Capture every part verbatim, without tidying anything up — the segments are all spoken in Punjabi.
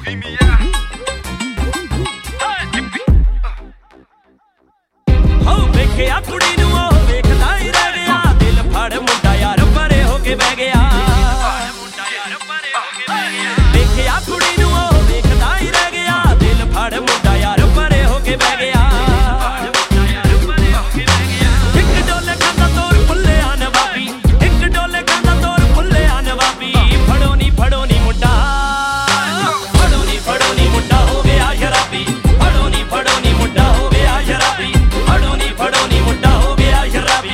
ਵੇਖਿਆ ਕੁੜੀ ਨੂੰ ਉਹ ਵੇਖਦਾ ਹੀ ਰਹਿ ਗਿਆ ਦਿਲ ਫੜ ਮੁੰਡਾ ਯਾਰ ਪਰੇ ਹੋ ਕੇ ਬਹਿ ਗਿਆ ਵੇਖਿਆ ਕੁੜੀ ਨੂੰ ਉਹ ਵੇਖਦਾ ਹੀ ਰਹਿ ਗਿਆ ਦਿਲ ਫੜ ਮੁੰਡਾ ਯਾਰ ਪਰੇ ਹੋ ਕੇ ਬਹਿ ਗਿਆ ਇੱਕ ਡੋਲੇ ਖਾਂਦਾ ਤੋਰ ਫੁੱਲਿਆ ਨਵਾਬੀ ਇੱਕ ਡੋਲੇ ਖਾਂਦਾ ਤੋਰ ਫੁੱਲਿਆ ਨਵਾਬੀ ਫੜੋ ਨੀ ਫੜੋ ਨੀ ਮੁੰਡਾ ਫੜੋ ਨੀ ਫੜੋ ਨੀ ਮੁੰਡਾ ਹੋ ਗਿਆ ਸ਼ਰਾਬੀ ਫੜੋ ਨੀ ਫੜੋ ਨੀ ਮੁੰਡਾ ਹੋ ਗਿਆ ਸ਼ਰਾਬੀ ਫੜੋ ਨੀ ਫੜੋ ਨੀ ਮੁੰਡਾ ਹੋ ਗਿਆ ਸ਼ਰਾਬੀ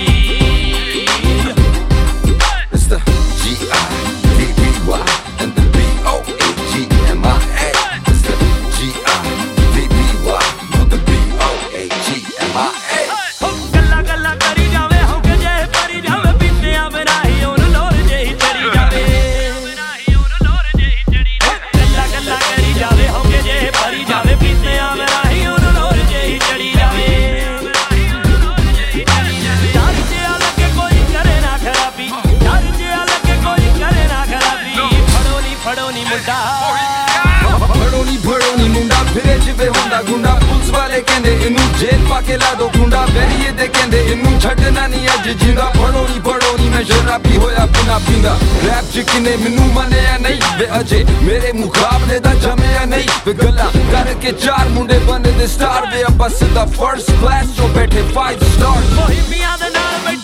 It's the G I V B Y and the B O A G M I A. It's the G I V B Y and the B O A G M I A. ਗੱਲਾਂ ਗੱਲਾਂ ਕਰੀ ਜਾਵੇ ਹੋ ਕੇ ਜੇ ਪਰੀ ਜਾਵੇ ਪੀਤਿਆਂ ਬਿਨਾਂ ਹੀ ਉਹਨੂੰ ਲੋਰ ਜਿਹੀ ਚੜੀ ਜਾਵੇ ਗੱਲਾਂ ਗੱਲਾਂ ਕਰੀ ਜਾਵੇ ਹੋ ਕੇ ਜੇ ਪਰੀ ਜਾਵੇ ਪੀਤਿਆਂ ਬਿਨਾਂ ਹੀ ਉਹਨੂੰ ਲੋਰ ਜਿਹੀ ਚੜੀ ਜਾਵੇ ਡਰ ਜਿਹਾ ਲੱਗੇ ਕੋਈ ਕਰੇ ਨਾ ਖਰਾਬੀ ਡਰ ਜਿਹਾ ਲੱਗੇ ਕੋਈ ਕਰੇ ਨਾ ਖਰਾਬੀ ਫੜੋ ਨੀ ਫੜੋ ਨੀ ਮੁੰਡਾ ਫੜੋ ਨੀ ਫੜੋ ਨੀ ਮੁੰਡਾ ਫਿਰੇ ਜਿਵੇਂ ਹੁੰਦਾ ਗੁੰਡਾ ਪੁਲਿਸ ਵਾਲੇ ਕਹਿੰਦੇ ਇਹਨੂੰ ਜੇਲ੍ਹ ਪਾ ਕੇ ਲਾ ਦੋ ਖੁੰਡਾ ਬੈਰੀਏ ਦੇ ਕਹਿੰਦੇ ਇਹਨੂੰ ਛੱਡਣਾ ਨਹੀਂ ਅੱਜ ਜਿੰਦਾ ਫੜੋ ਨੀ ਫੜੋ ਨੀ ਮੈਂ ਸ਼ਰਾਬੀ ਹੋਇਆ ਬਿਨਾ ਪੀਂਦਾ ਰੈਪ ਚ ਕਿਨੇ ਮੈਨੂੰ ਮੰਨਿਆ ਨਹੀਂ ਵੇ ਅਜੇ ਮੇਰੇ ਮੁਕਾਬਲੇ ਦਾ ਜਮਿਆ ਨਹੀਂ ਵੇ ਗੱਲਾਂ ਕਰਕੇ ਚਾਰ ਮੁੰਡੇ ਬਣੇ ਦੇ ਸਟਾਰ ਵੇ ਆਪਾਂ ਸਿੱਧਾ ਫਰਸਟ ਕਲਾਸ ਚੋਂ ਬੈਠੇ ਫਾਈਵ ਸਟਾਰ ਮੋਹਿਮੀਆਂ ਦੇ ਨਾਲ ਬੈਠੇ